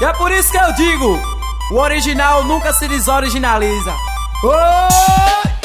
E é por isso que eu digo, o original nunca se desoriginaliza. Oi!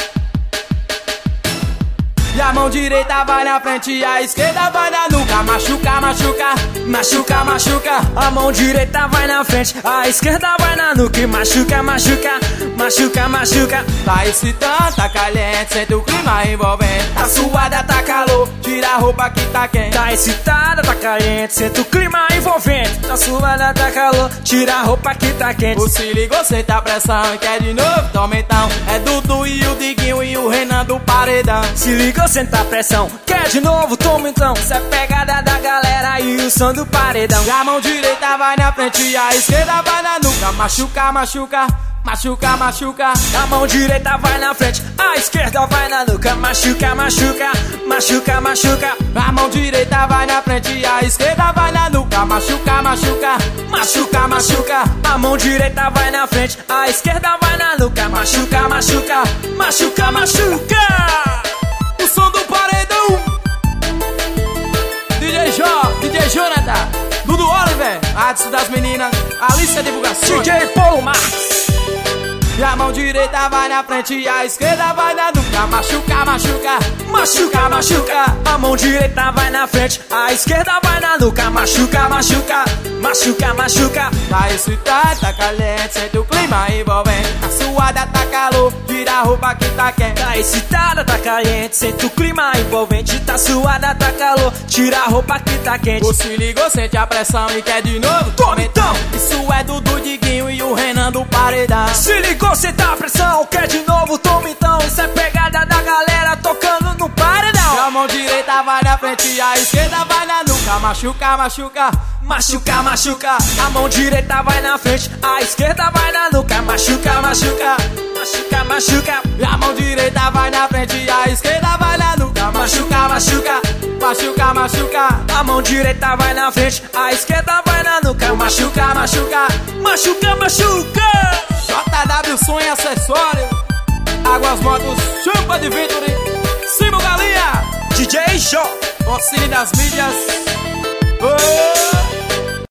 E a mão direita vai na frente e a esquerda vai na nuca. Machuca, machuca, machuca, machuca. A mão direita vai na frente, a esquerda vai na nuca. Machuca, machuca, machuca, machuca. Tá excitando, tá caliente, sente o clima envolvente. Tá suada, tá calor, tira a roupa que tá quente. Tá excitada, tá caliente, sente o clima envolvente. Tá suada, tá calor, tira a roupa que tá quente. O se ligou, sente a pressão e quer de novo, toma então. É Dudu e o Diguinho e o Renan do Paredão. Se ligou, senta a pressão, quer de novo, toma então. Cê é pegada da galera e o som do paredão. E a mão direita vai na frente e a esquerda vai na nuca. Machuca, machuca, machuca, machuca. A mão direita vai na frente, a esquerda vai na nuca. Machuca, machuca, machuca, machuca. A mão direita vai na frente e a esquerda vai na nuca. Machuca, machuca, machuca, machuca. A mão direita vai na frente, a esquerda vai na nuca. Machuca, machuca, machuca, machuca. O som do paredão. DJ Jonathan, Dudu Oliver, Adson das meninas, Alicia Divulgações, DJ Paulo Marques. E a mão direita vai na frente e a esquerda vai na nuca. Machuca, machuca, machuca, machuca. A mão direita vai na frente, a esquerda vai na nuca. Machuca, machuca, machuca, machuca. Tá excitado, tá caliente, sente o clima envolvente. Tá suada, tá calor, tira a roupa que tá quente. Tá excitada, tá caliente, sente o clima envolvente. Tá suada, tá calor, tira a roupa que tá quente. O se ligou, sente a pressão e quer de novo, toma então. Isso é Dudu, Diguinho e o Renan do Paredão. Se ligou, senta a pressão, quer de novo, toma então. Isso é pegada da galera tocando no paredão. E a mão direita vai na frente e a esquerda vai na nuca. Machuca, machuca, machuca, machuca. A mão direita vai na frente, a esquerda vai na nuca. Machuca, machuca, machuca, machuca. E a mão direita vai na frente e a esquerda vai na nuca. Machuca, machuca, machuca, machuca. A mão direita vai na frente, a esquerda vai na nuca. Machuca, machuca, machuca, machuca. JW Som e Acessório, Águas Motos, Champa de Victory, Simon Galinha, DJ Jó, Ocine das Mídias. Oh!